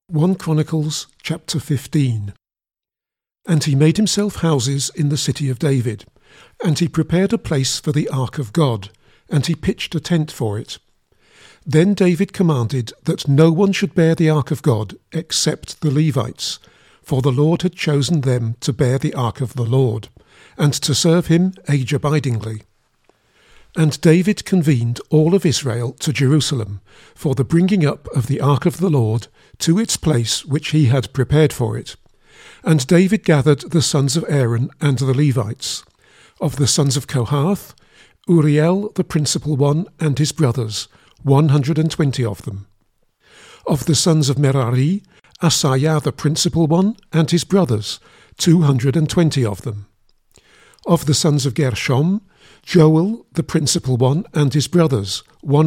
1 Chronicles chapter 15. And he made himself houses in the city of David, and he prepared a place for the ark of God, and he pitched a tent for it. Then David commanded that no one should bear the ark of God except the Levites, for the Lord had chosen them to bear the ark of the Lord, and to serve him age-abidingly. And David convened all of Israel to Jerusalem for the bringing up of the ark of the Lord to its place which he had prepared for it. And David gathered the sons of Aaron and the Levites. Of the sons of Kohath, Uriel the principal one and his brothers, 120 of them. Of the sons of Merari, Asaiah the principal one and his brothers, 220 of them. Of the sons of Gershom, Joel the principal one and his brothers,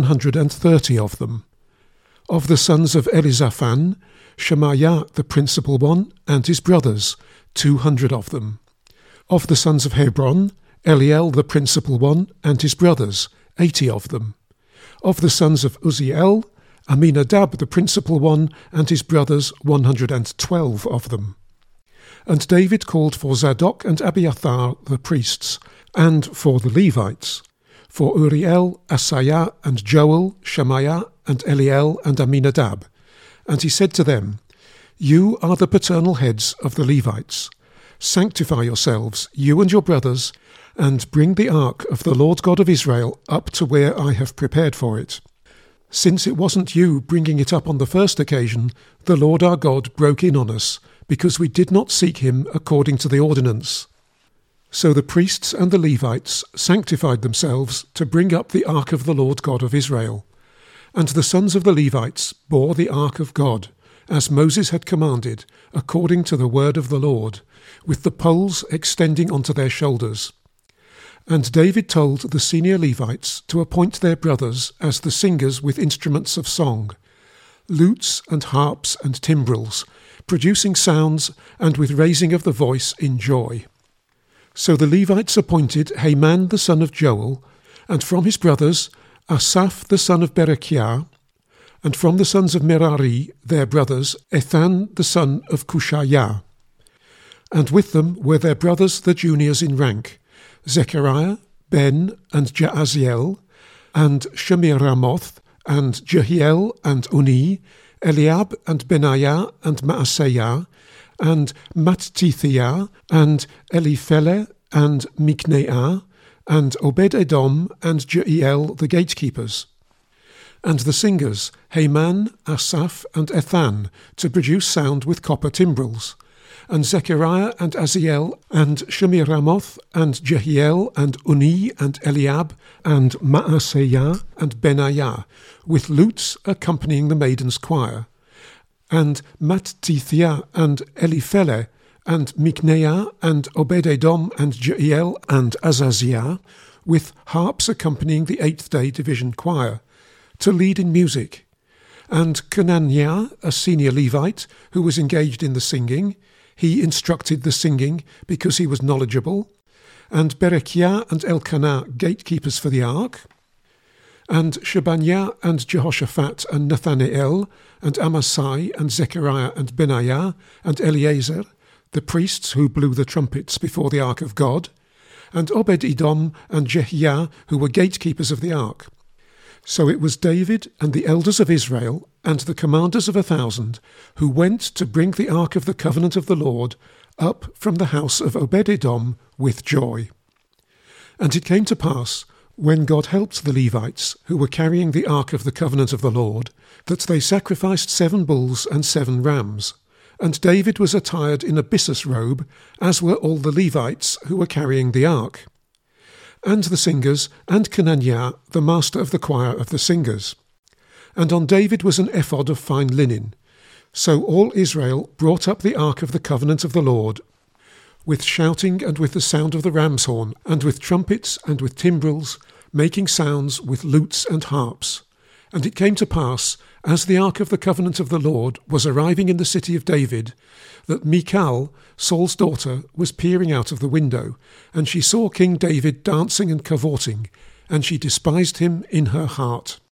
130 of them. Of the sons of Elizaphan, Shemaiah the principal one and his brothers, 200 of them. Of the sons of Hebron, Eliel the principal one and his brothers, 80 of them. Of the sons of Uzziel, Aminadab the principal one and his brothers, 112 of them. And David called for Zadok and Abiathar the priests, and for the Levites, for Uriel, Asaiah, and Joel, Shemaiah, and Eliel, and Aminadab. And he said to them, You are the paternal heads of the Levites. Sanctify yourselves, you and your brothers, and bring the ark of the Lord God of Israel up to where I have prepared for it. Since it wasn't you bringing it up on the first occasion, the Lord our God broke in on us, because we did not seek him according to the ordinance. So the priests and the Levites sanctified themselves to bring up the ark of the Lord God of Israel. And the sons of the Levites bore the ark of God, as Moses had commanded, according to the word of the Lord, with the poles extending onto their shoulders. And David told the senior Levites to appoint their brothers as the singers with instruments of song, lutes and harps and timbrels, producing sounds and with raising of the voice in joy. So the Levites appointed Heman the son of Joel, and from his brothers Asaph the son of Berechiah, and from the sons of Merari their brothers Ethan the son of Cushaiah. And with them were their brothers the juniors in rank, Zechariah, Ben, and Jaaziel, and Shemiramoth, and Jehiel, and Uni, Eliab, and Benaiah, and Maaseiah, and Mattithiah, and Eliphele, and Mikneah, and Obed-Edom, and Jeiel the gatekeepers. And the singers, Heman, Asaph, and Ethan, to produce sound with copper timbrels, and Zechariah, and Aziel, and Shemiramoth, and Jehiel, and Uni, and Eliab, and Maaseiah, and Benaiah, with lutes accompanying the maidens' choir, and Mattithiah, and Eliphele, and Mikneah, and Obed-Edom, and Jeiel, and Azaziah, with harps accompanying the eighth-day division choir, to lead in music, and Kenaniah, a senior Levite, who was engaged in the singing. He instructed the singing because he was knowledgeable, and Berechiah and Elkanah, gatekeepers for the ark, and Shebaniah and Jehoshaphat and Nathanael, and Amasai and Zechariah and Benaiah and Eleazar, the priests who blew the trumpets before the ark of God, and Obed-Edom and Jehiah, who were gatekeepers of the ark. So it was David and the elders of Israel and the commanders of 1,000 who went to bring the ark of the covenant of the Lord up from the house of Obed-Edom with joy. And it came to pass, when God helped the Levites, who were carrying the ark of the covenant of the Lord, that they sacrificed 7 bulls and 7 rams. And David was attired in a byssus robe, as were all the Levites who were carrying the ark, and the singers, and Kenaniah, the master of the choir of the singers. And on David was an ephod of fine linen. So all Israel brought up the ark of the covenant of the Lord, with shouting and with the sound of the ram's horn, and with trumpets and with timbrels, making sounds with lutes and harps. And it came to pass, as the ark of the covenant of the Lord was arriving in the city of David, that Michal, Saul's daughter, was peering out of the window, and she saw King David dancing and cavorting, and she despised him in her heart.